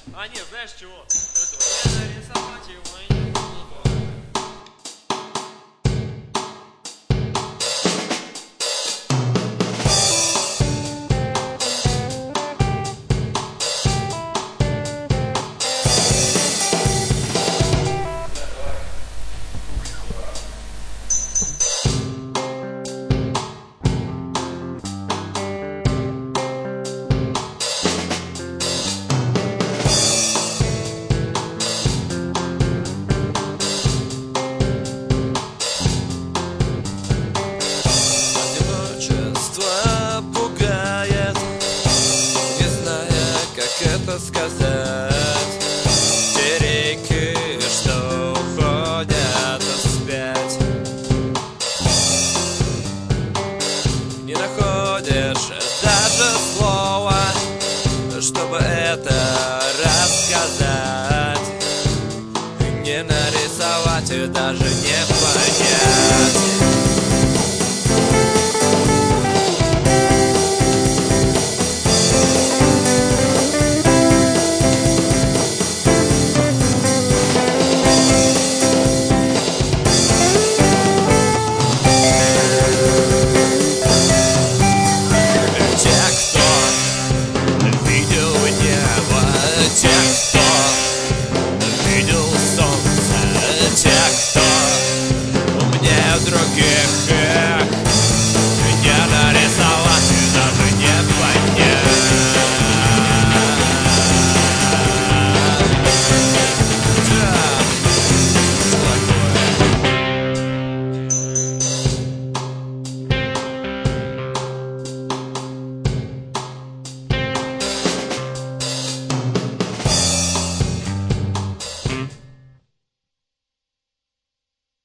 А нет, знаешь чего? Это не нарисовать его и не буду. Сказать те реки, что уходят вспять, не находишь даже слова, чтобы это